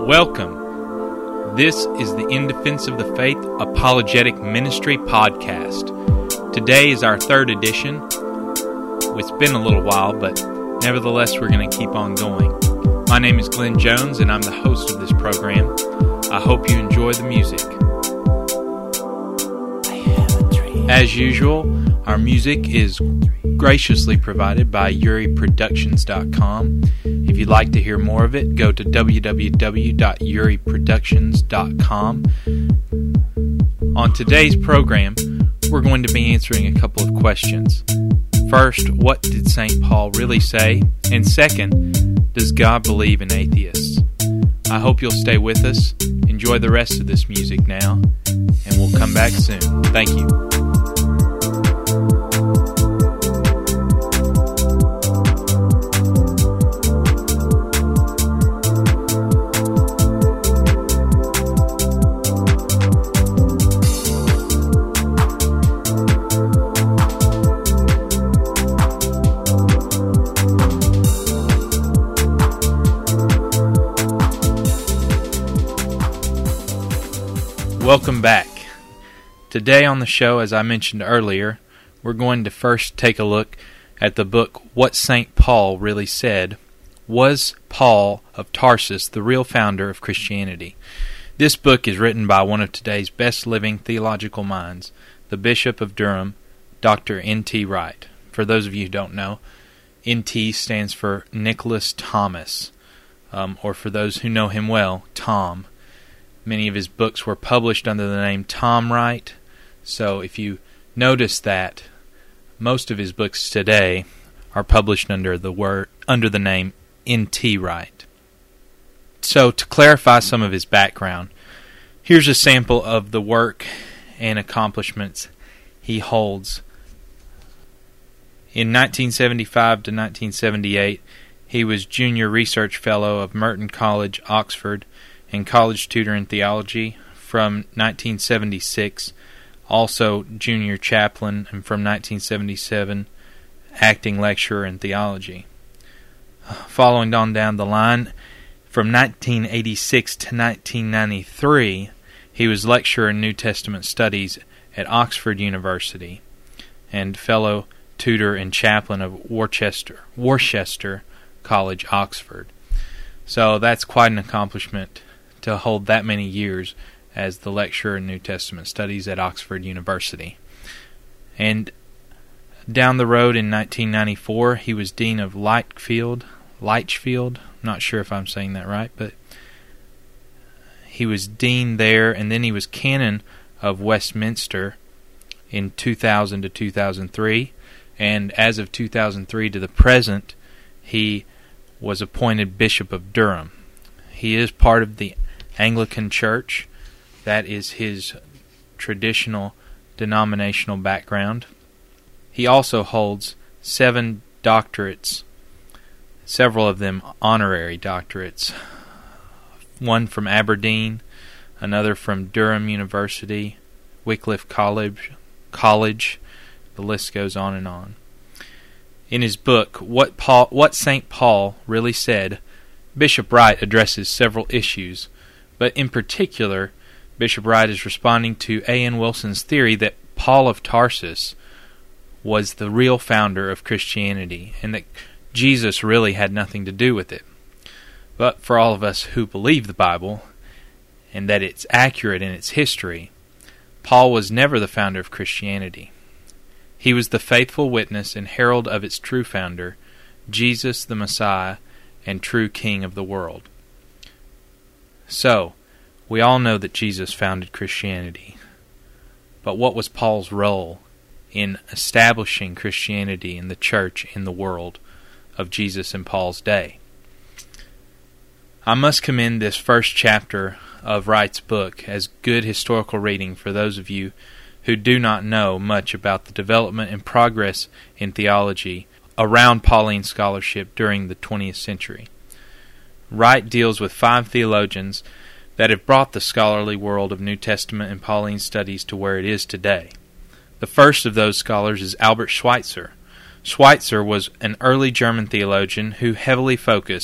Welcome. This is the In Defense of the Faith Apologetic Ministry podcast. Today is our third edition. It's been a little while, but nevertheless, we're going to keep on going. My name is Glenn Jones, and I'm the host of this program. I hope you enjoy the music. As usual, our music is graciously provided by UriProductions.com. If you'd like to hear more of it, go to www.UriProductions.com. On today's program, we're going to be answering a couple of questions. First, what did St. Paul really say? And second, does God believe in atheists? I hope you'll stay with us. Enjoy the rest of this music now, and we'll come back soon. Thank you. Welcome back. Today on the show, as I mentioned earlier, we're going to first take a look at the book What St. Paul Really Said. Was Paul of Tarsus the real founder of Christianity? This book is written by one of today's best living theological minds, the Bishop of Durham, Dr. N.T. Wright. For those of you who don't know, N.T. stands for Nicholas Thomas, or for those who know him well, Tom. Many of his books were published under the name Tom Wright, so if you notice that, most of his books today are published under the name N.T. Wright. So to clarify some of his background, here's a sample of the work and accomplishments he holds. In 1975 to 1978, he was Junior Research Fellow of Merton College, Oxford, and college tutor in theology. From 1976, also junior chaplain, and from 1977, acting lecturer in theology. Following on down the line, from 1986 to 1993, he was lecturer in New Testament studies at Oxford University and fellow tutor and chaplain of Worcester College, Oxford. So that's quite an accomplishment to hold that many years as the lecturer in New Testament studies at Oxford University. And down the road in 1994, he was dean of Lichfield. I'm not sure if I'm saying that right, but he was dean there, and then he was canon of Westminster in 2000 to 2003, and as of 2003 to the present, he was appointed Bishop of Durham. He is part of the Anglican Church. That is his traditional denominational background. He also holds 7 doctorates, several of them honorary doctorates. One from Aberdeen, another from Durham University, Wycliffe College. The list goes on and on. In his book, What St. Paul Really Said, Bishop Wright addresses several issues, but in particular, Bishop Wright is responding to A.N. Wilson's theory that Paul of Tarsus was the real founder of Christianity, and that Jesus really had nothing to do with it. But for all of us who believe the Bible, and that it's accurate in its history, Paul was never the founder of Christianity. He was the faithful witness and herald of its true founder, Jesus the Messiah and true King of the world. So, we all know that Jesus founded Christianity. But what was Paul's role in establishing Christianity in the church in the world of Jesus in Paul's day? I must commend this first chapter of Wright's book as good historical reading for those of you who do not know much about the development and progress in theology around Pauline scholarship during the 20th century. Wright deals with 5 theologians that have brought the scholarly world of New Testament and Pauline studies to where it is today. The first of those scholars is Albert Schweitzer. Schweitzer was an early German theologian who heavily focused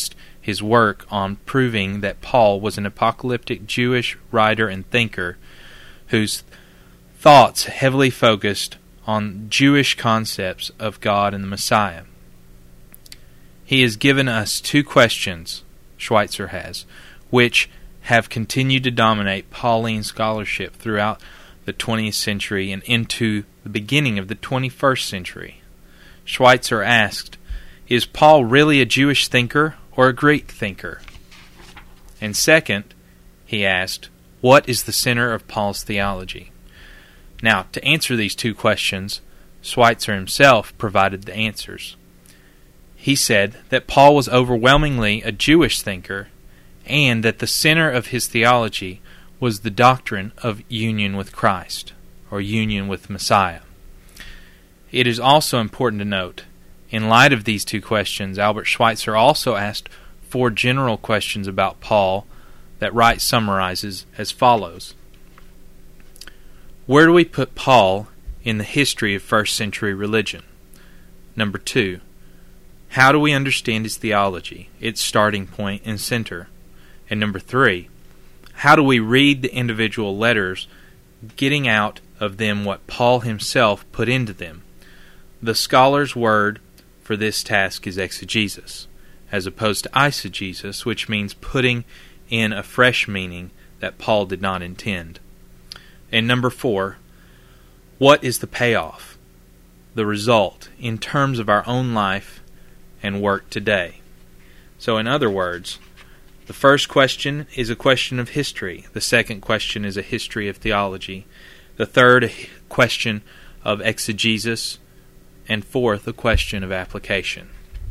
his work on proving that Paul was an apocalyptic Jewish writer and thinker whose thoughts heavily focused on Jewish concepts of God and the Messiah. He has given us two questions, Schweitzer has, which have continued to dominate Pauline scholarship throughout the 20th century and into the beginning of the 21st century. Schweitzer asked, "Is Paul really a Jewish thinker or a Greek thinker?" And second, he asked, "What is the center of Paul's theology?" Now, to answer these two questions, Schweitzer himself provided the answers. He said that Paul was overwhelmingly a Jewish thinker and that the center of his theology was the doctrine of union with Christ, or union with Messiah. It is also important to note, in light of these two questions, Albert Schweitzer also asked 4 general questions about Paul that Wright summarizes as follows. Where do we put Paul in the history of first century religion? Number 2, how do we understand his theology, its starting point and center? And number 3, how do we read the individual letters, getting out of them what Paul himself put into them? The scholar's word for this task is exegesis, as opposed to eisegesis, which means putting in a fresh meaning that Paul did not intend. And number 4, what is the payoff, the result, in terms of our own life and work today? So in other words, the first question is a question of history. The second question is a history of theology. The third, a question of exegesis. And fourth, a question of application.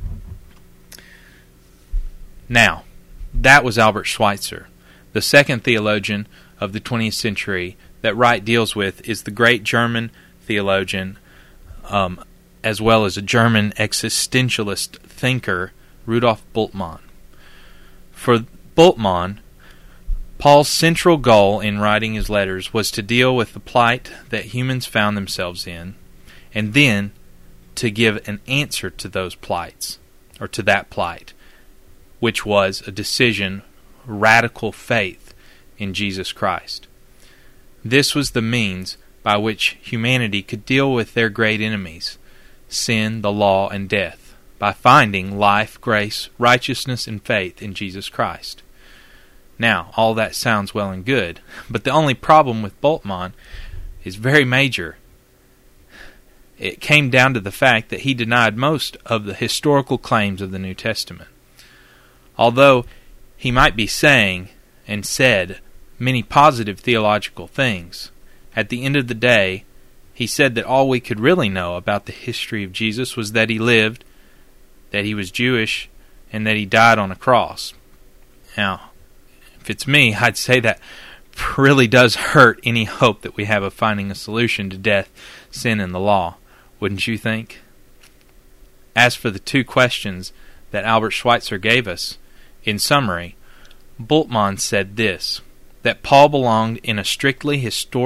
Now, that was Albert Schweitzer. The second theologian of the 20th century that Wright deals with is the great German theologian, as well as a German existentialist thinker, Rudolf Bultmann. For Bultmann, Paul's central goal in writing his letters was to deal with the plight that humans found themselves in, and then to give an answer to those plights, or to that plight, which was a decision, radical faith in Jesus Christ. This was the means by which humanity could deal with their great enemies, sin, the law, and death, by finding life, grace, righteousness, and faith in Jesus Christ. Now, all that sounds well and good, but the only problem with Bultmann is very major. It came down to the fact that he denied most of the historical claims of the New Testament. Although he might be saying and said many positive theological things, at the end of the day, he said that all we could really know about the history of Jesus was that he lived, that he was Jewish, and that he died on a cross. Now, if it's me, I'd say that really does hurt any hope that we have of finding a solution to death, sin, and the law. Wouldn't you think? As for the two questions that Albert Schweitzer gave us, in summary, Bultmann said this, that Paul belonged in a strictly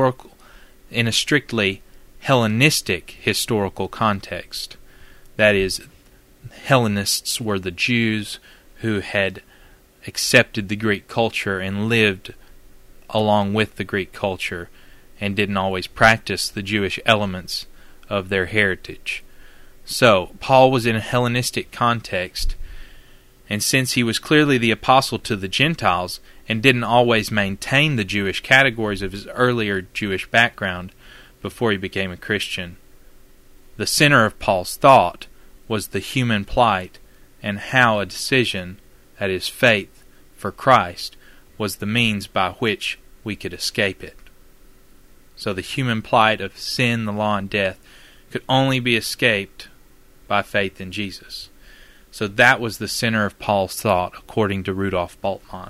Hellenistic historical context. That is, Hellenists were the Jews who had accepted the Greek culture and lived along with the Greek culture and didn't always practice the Jewish elements of their heritage. So, Paul was in a Hellenistic context, and since he was clearly the apostle to the Gentiles and didn't always maintain the Jewish categories of his earlier Jewish background before he became a Christian, the center of Paul's thought was the human plight and how a decision, that is faith, for Christ was the means by which we could escape it. So the human plight of sin, the law, and death could only be escaped by faith in Jesus. So that was the center of Paul's thought, according to Rudolf Bultmann.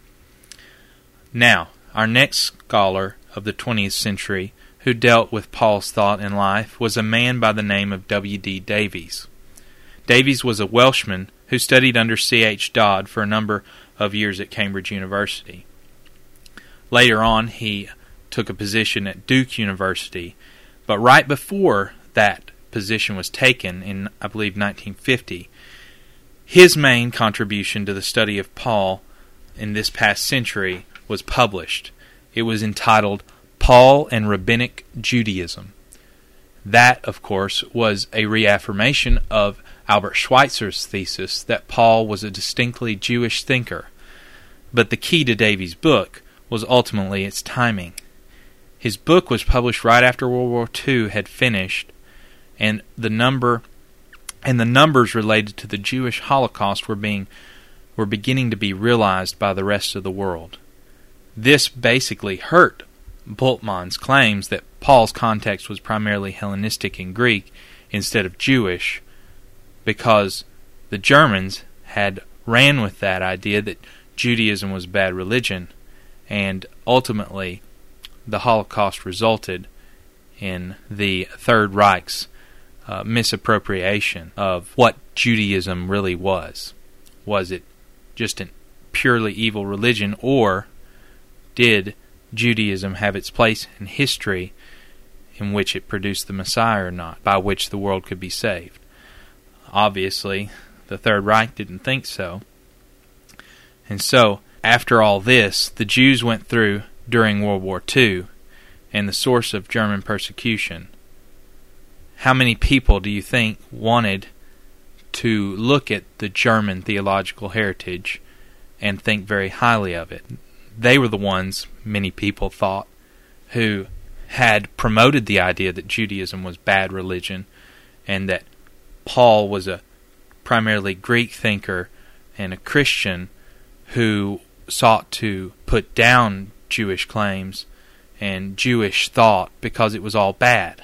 Now, our next scholar of the 20th century who dealt with Paul's thought and life was a man by the name of W.D. Davies. Davies was a Welshman who studied under C.H. Dodd for a number of years at Cambridge University. Later on, he took a position at Duke University, but right before that position was taken, in, I believe, 1950, His main contribution to the study of Paul in this past century was published. It was entitled Paul and Rabbinic Judaism. That, of course, was a reaffirmation of Albert Schweitzer's thesis that Paul was a distinctly Jewish thinker. But the key to Davies' book was ultimately its timing. His book was published right after World War II had finished, and the numbers related to the Jewish Holocaust were beginning to be realized by the rest of the world. This basically hurt Bultmann's claims that Paul's context was primarily Hellenistic and Greek instead of Jewish, because the Germans had ran with that idea that Judaism was bad religion, and ultimately the Holocaust resulted in the Third Reich's misappropriation of what Judaism really was. Was it just a purely evil religion, or did Judaism have its place in history in which it produced the Messiah or not, by which the world could be saved? Obviously, the Third Reich didn't think so. And so, after all this, the Jews went through during World War II, and the source of German persecution. How many people do you think wanted to look at the German theological heritage and think very highly of it? They were the ones, many people thought, who had promoted the idea that Judaism was bad religion and that Paul was a primarily Greek thinker and a Christian who sought to put down Jewish claims and Jewish thought because it was all bad.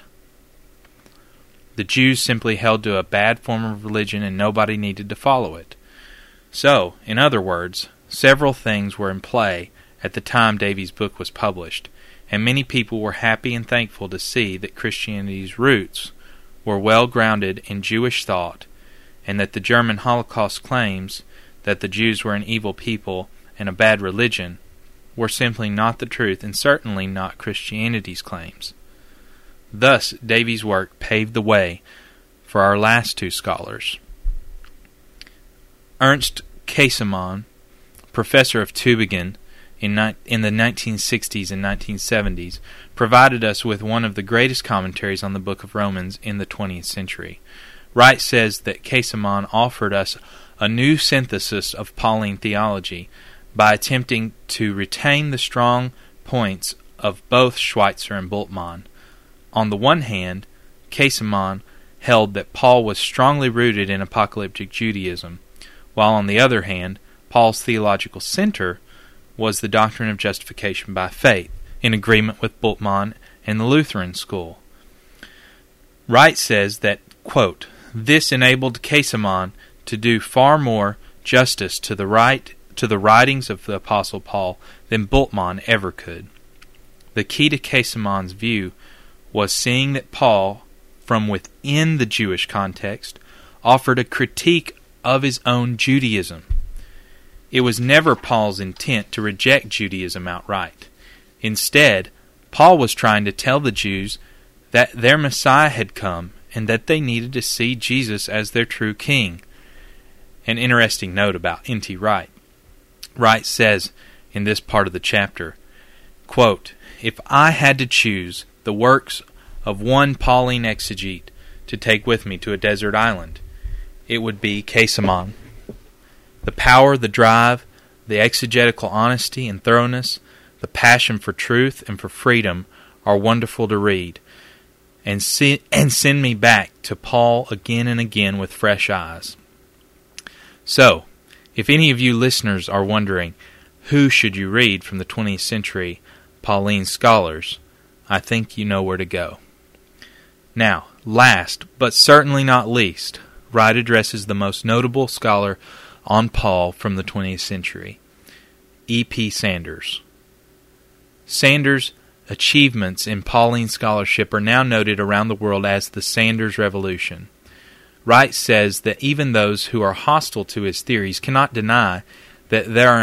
The Jews simply held to a bad form of religion and nobody needed to follow it. So, in other words, several things were in play at the time Davies' book was published, and many people were happy and thankful to see that Christianity's roots were well grounded in Jewish thought, and that the German Holocaust claims that the Jews were an evil people and a bad religion were simply not the truth, and certainly not Christianity's claims. Thus, Davies' work paved the way for our last two scholars. Ernst Käsemann, professor of Tübingen in the 1960s and 1970s, provided us with one of the greatest commentaries on the book of Romans in the 20th century. Wright says that Käsemann offered us a new synthesis of Pauline theology by attempting to retain the strong points of both Schweitzer and Bultmann. On the one hand, Käsemann held that Paul was strongly rooted in apocalyptic Judaism, while on the other hand, Paul's theological center was the doctrine of justification by faith, in agreement with Bultmann and the Lutheran school. Wright says that, quote, "This enabled Käsemann to do far more justice to the writings of the Apostle Paul than Bultmann ever could." The key to Käsemann's view was seeing that Paul, from within the Jewish context, offered a critique of his own Judaism. It was never Paul's intent to reject Judaism outright. Instead, Paul was trying to tell the Jews that their Messiah had come and that they needed to see Jesus as their true king. An interesting note about N.T. Wright. Wright says in this part of the chapter, quote, "If I had to choose the works of one Pauline exegete to take with me to a desert island, it would be Käsemann. The power, the drive, the exegetical honesty and thoroughness, the passion for truth and for freedom are wonderful to read, and send me back to Paul again and again with fresh eyes." So, if any of you listeners are wondering, who should you read from the 20th century Pauline scholars, I think you know where to go. Now, last, but certainly not least, Wright addresses the most notable scholar on Paul from the 20th century, E.P. Sanders. Sanders' achievements in Pauline scholarship are now noted around the world as the Sanders Revolution. Wright says that even those who are hostile to his theories cannot deny that there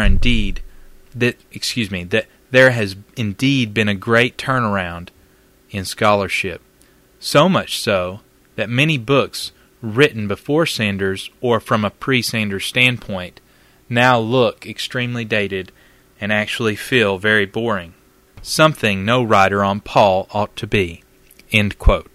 has indeed been a great turnaround in scholarship, so much so that many books written before Sanders or from a pre-Sanders standpoint, now look extremely dated and actually feel very boring. Something no writer on Paul ought to be." End quote.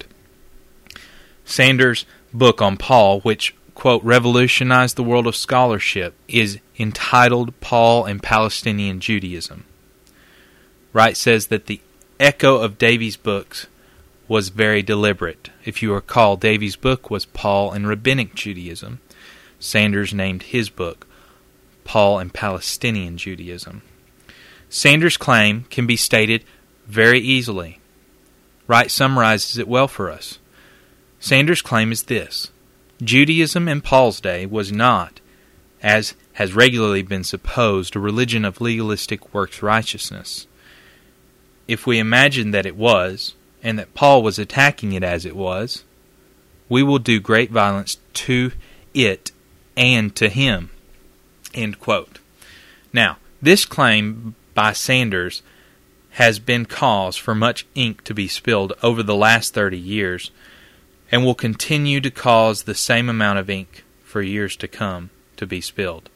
Sanders' book on Paul, which, quote, revolutionized the world of scholarship, is entitled Paul and Palestinian Judaism. Wright says that the echo of Davies' books was very deliberate. If you recall, Davies' book was Paul and Rabbinic Judaism. Sanders named his book Paul and Palestinian Judaism. Sanders' claim can be stated very easily. Wright summarizes it well for us. Sanders' claim is this: Judaism in Paul's day was not, as has regularly been supposed, a religion of legalistic works righteousness. If we imagine that it was, and that Paul was attacking it as it was, we will do great violence to it and to him. End quote. Now, this claim by Sanders has been cause for much ink to be spilled over the last 30 years, and will continue to cause the same amount of ink for years to come to be spilled.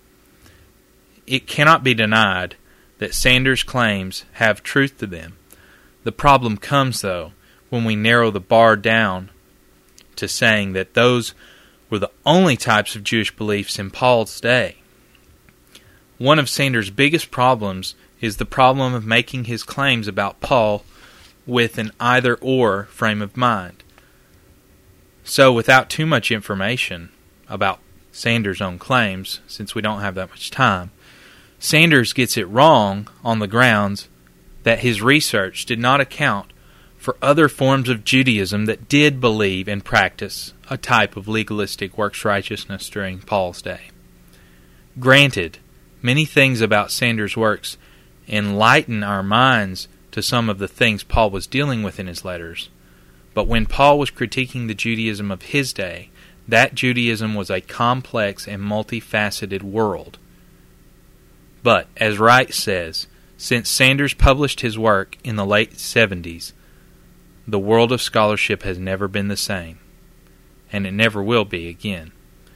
It cannot be denied that Sanders' claims have truth to them. The problem comes, though, when we narrow the bar down to saying that those were the only types of Jewish beliefs in Paul's day. One of Sanders' biggest problems is the problem of making his claims about Paul with an either-or frame of mind. So, without too much information about Sanders' own claims, since we don't have that much time, Sanders gets it wrong on the grounds that his research did not account for other forms of Judaism that did believe and practice a type of legalistic works righteousness during Paul's day. Granted, many things about Sanders' works enlighten our minds to some of the things Paul was dealing with in his letters, but when Paul was critiquing the Judaism of his day, that Judaism was a complex and multifaceted world. But, as Wright says, since Sanders published his work in the late 70s, the world of scholarship has never been the same, and it never will be again.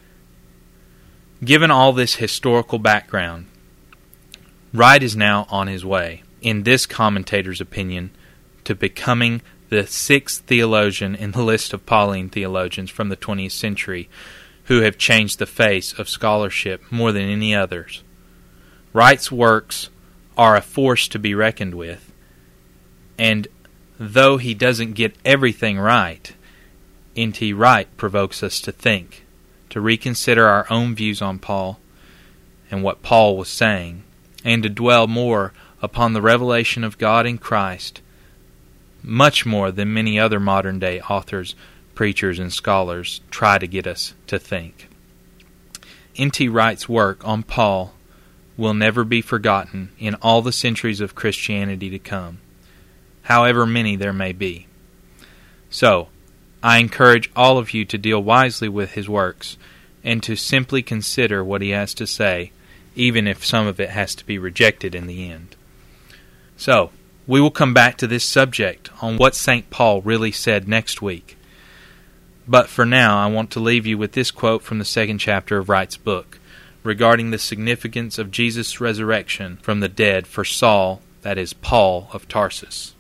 Given all this historical background, Wright is now on his way, in this commentator's opinion, to becoming the sixth theologian in the list of Pauline theologians from the 20th century who have changed the face of scholarship more than any others. Wright's works are a force to be reckoned with, and though he doesn't get everything right, N.T. Wright provokes us to think, to reconsider our own views on Paul and what Paul was saying, and to dwell more upon the revelation of God in Christ, much more than many other modern-day authors, preachers, and scholars try to get us to think. N.T. Wright's work on Paul will never be forgotten in all the centuries of Christianity to come, however many there may be. So, I encourage all of you to deal wisely with his works and to simply consider what he has to say, even if some of it has to be rejected in the end. So, we will come back to this subject on what St. Paul really said next week. But for now, I want to leave you with this quote from the 2nd chapter of Wright's book regarding the significance of Jesus' resurrection from the dead for Saul, that is, Paul of Tarsus.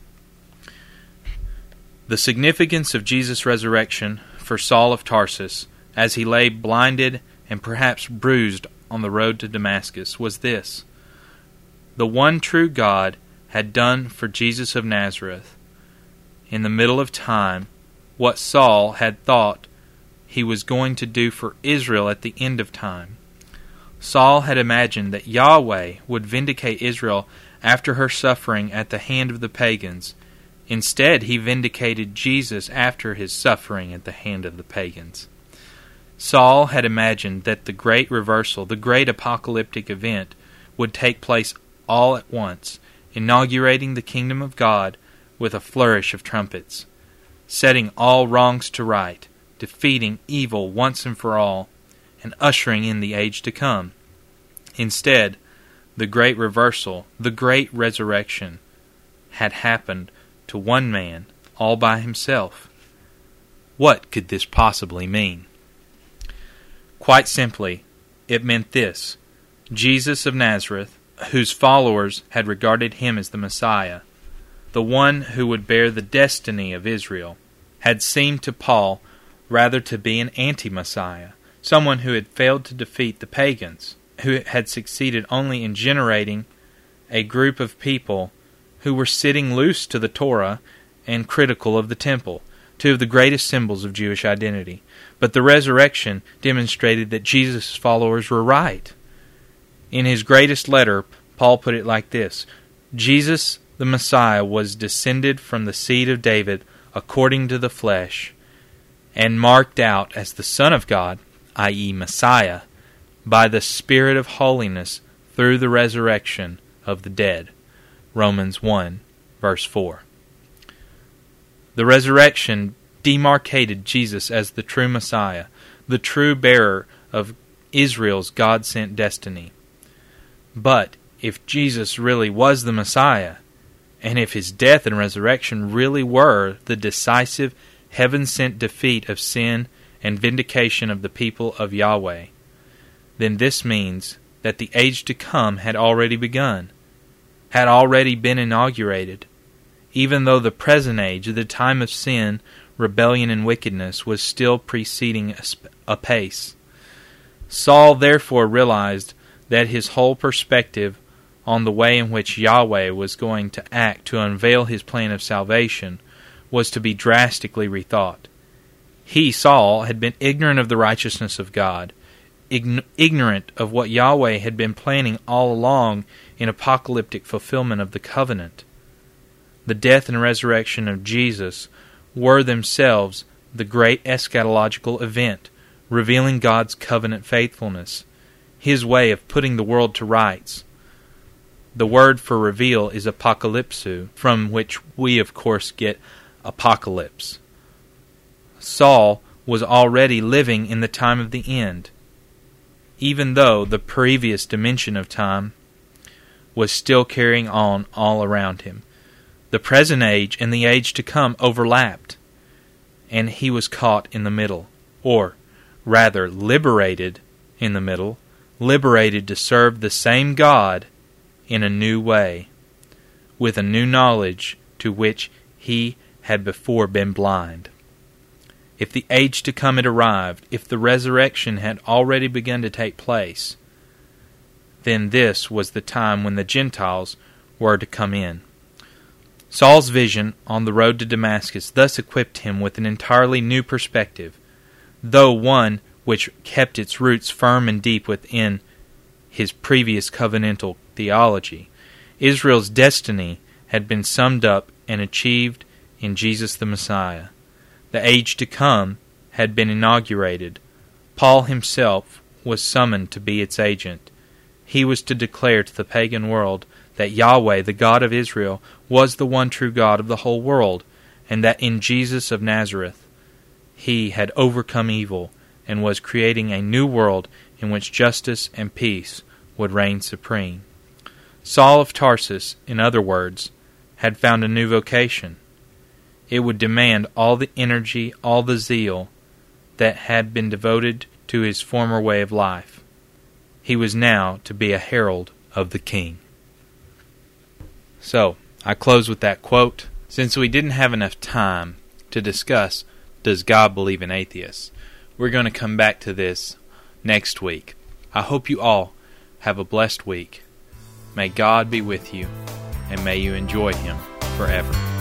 The significance of Jesus' resurrection for Saul of Tarsus, as he lay blinded and perhaps bruised on the road to Damascus, was this: the one true God had done for Jesus of Nazareth, in the middle of time, what Saul had thought he was going to do for Israel at the end of time. Saul had imagined that Yahweh would vindicate Israel after her suffering at the hand of the pagans. Instead, he vindicated Jesus after his suffering at the hand of the pagans. Saul had imagined that the great reversal, the great apocalyptic event, would take place all at once, inaugurating the kingdom of God with a flourish of trumpets, setting all wrongs to right, defeating evil once and for all, and ushering in the age to come. Instead, the great reversal, the great resurrection, had happened to one man, all by himself. What could this possibly mean? Quite simply, it meant this: Jesus of Nazareth, whose followers had regarded him as the Messiah, the one who would bear the destiny of Israel, had seemed to Paul rather to be an anti-Messiah, someone who had failed to defeat the pagans, who had succeeded only in generating a group of people who were sitting loose to the Torah and critical of the temple, two of the greatest symbols of Jewish identity. But the resurrection demonstrated that Jesus' followers were right. In his greatest letter, Paul put it like this: Jesus, the Messiah, was descended from the seed of David according to the flesh, and marked out as the Son of God, i.e. Messiah, by the Spirit of holiness through the resurrection of the dead. Romans 1, verse 4. The resurrection demarcated Jesus as the true Messiah, the true bearer of Israel's God-sent destiny. But if Jesus really was the Messiah, and if his death and resurrection really were the decisive, heaven-sent defeat of sin and vindication of the people of Yahweh, then this means that the age to come had already begun, had already been inaugurated, even though the present age, the time of sin, rebellion, and wickedness, was still proceeding apace. Saul therefore realized that his whole perspective on the way in which Yahweh was going to act to unveil his plan of salvation was to be drastically rethought. He, Saul, had been ignorant of the righteousness of God, ignorant of what Yahweh had been planning all along in apocalyptic fulfillment of the covenant. The death and resurrection of Jesus were themselves the great eschatological event, revealing God's covenant faithfulness, his way of putting the world to rights. The word for reveal is apocalypsu, from which we of course get apocalypse. Saul was already living in the time of the end, even though the previous dimension of time was still carrying on all around him. The present age and the age to come overlapped, and he was caught in the middle, or rather liberated in the middle, liberated to serve the same God in a new way, with a new knowledge to which he had before been blind. If the age to come had arrived, if the resurrection had already begun to take place, then this was the time when the Gentiles were to come in. Saul's vision on the road to Damascus thus equipped him with an entirely new perspective, though one which kept its roots firm and deep within his previous covenantal theology. Israel's destiny had been summed up and achieved in Jesus the Messiah. The age to come had been inaugurated. Paul himself was summoned to be its agent. He was to declare to the pagan world that Yahweh, the God of Israel, was the one true God of the whole world, and that in Jesus of Nazareth he had overcome evil and was creating a new world in which justice and peace would reign supreme. Saul of Tarsus, in other words, had found a new vocation. It would demand all the energy, all the zeal that had been devoted to his former way of life. He was now to be a herald of the King. So, I close with that quote. Since we didn't have enough time to discuss, does God believe in atheists? We're going to come back to this next week. I hope you all have a blessed week. May God be with you, and may you enjoy Him forever.